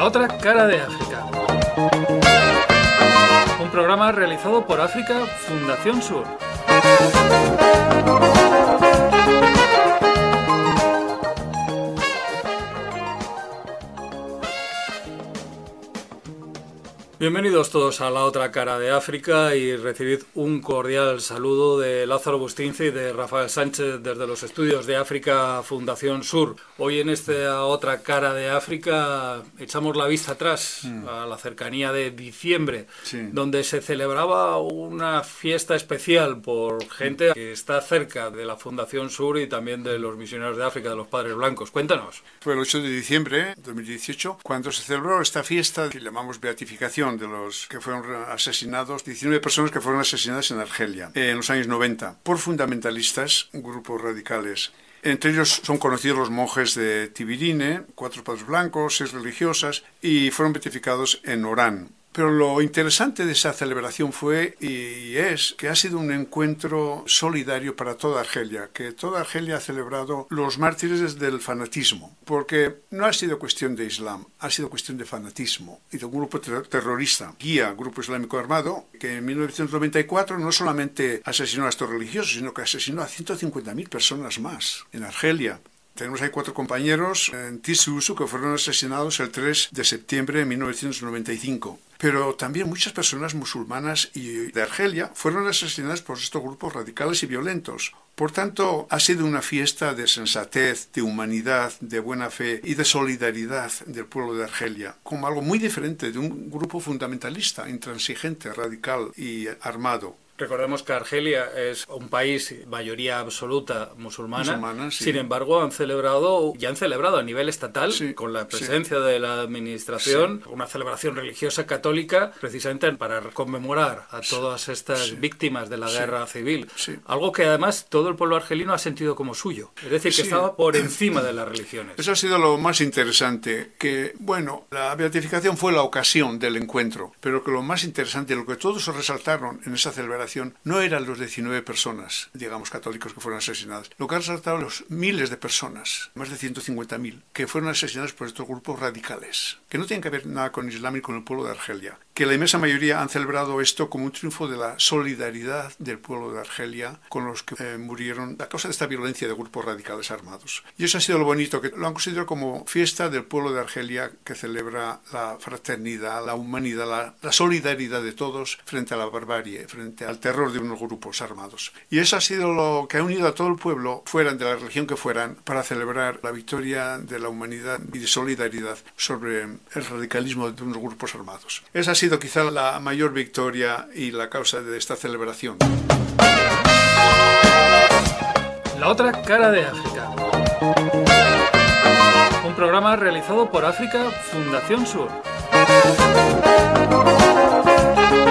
otra cara de África. Un programa realizado por África Fundación Sur. Bienvenidos todos a la otra cara de África y recibid un cordial saludo de Lázaro Bustince y de Rafael Sánchez desde los estudios de África Fundación Sur. Hoy en esta otra cara de África echamos la vista atrás a la cercanía de diciembre, donde se celebraba una fiesta especial por gente que está cerca de la Fundación Sur y también de los misioneros de África, de los Padres Blancos. Cuéntanos. Fue el 8 de diciembre de 2018 cuando se celebró esta fiesta que llamamos beatificación de los que fueron asesinados, 19 personas que fueron asesinadas en Argelia en los años 90 por fundamentalistas, grupos radicales. Entre ellos son conocidos los monjes de Tibirine, 4 padres blancos, 6 religiosas, y fueron beatificados en Orán. Pero lo interesante de esa celebración fue y es que ha sido un encuentro solidario para toda Argelia, que toda Argelia ha celebrado los mártires del fanatismo, porque no ha sido cuestión de Islam, ha sido cuestión de fanatismo y de un grupo terrorista, Guía, Grupo Islámico Armado, que en 1994 no solamente asesinó a estos religiosos, sino que asesinó a 150.000 personas más en Argelia. Tenemos ahí 4 compañeros en Tisuzu que fueron asesinados el 3 de septiembre de 1995. Pero también muchas personas musulmanas y de Argelia fueron asesinadas por estos grupos radicales y violentos. Por tanto, ha sido una fiesta de sensatez, de humanidad, de buena fe y de solidaridad del pueblo de Argelia, como algo muy diferente de un grupo fundamentalista, intransigente, radical y armado. Recordemos que Argelia es un país, mayoría absoluta musulmana, sí. Sin embargo han celebrado a nivel estatal, con la presencia de la administración, una celebración religiosa católica, precisamente para conmemorar a todas estas víctimas de la guerra civil. Algo que además todo el pueblo argelino ha sentido como suyo, es decir, que estaba por encima de las religiones. Eso ha sido lo más interesante, que, bueno, la beatificación fue la ocasión del encuentro, pero que lo más interesante, lo que todos resaltaron en esa celebración, no eran los 19 personas, digamos, católicos que fueron asesinadas. Lo que han resaltado los miles de personas, más de 150.000, que fueron asesinadas por estos grupos radicales, que no tienen que ver nada con Islam y con el pueblo de Argelia. Que la inmensa mayoría han celebrado esto como un triunfo de la solidaridad del pueblo de Argelia con los que murieron a causa de esta violencia de grupos radicales armados. Y eso ha sido lo bonito, que lo han considerado como fiesta del pueblo de Argelia que celebra la fraternidad, la humanidad, la solidaridad de todos frente a la barbarie, frente al terror de unos grupos armados. Y eso ha sido lo que ha unido a todo el pueblo, fueran de la religión que fueran, para celebrar la victoria de la humanidad y de solidaridad sobre el radicalismo de unos grupos armados. Esa ha sido quizá la mayor victoria y la causa de esta celebración. La otra cara de África. Un programa realizado por África Fundación Sur.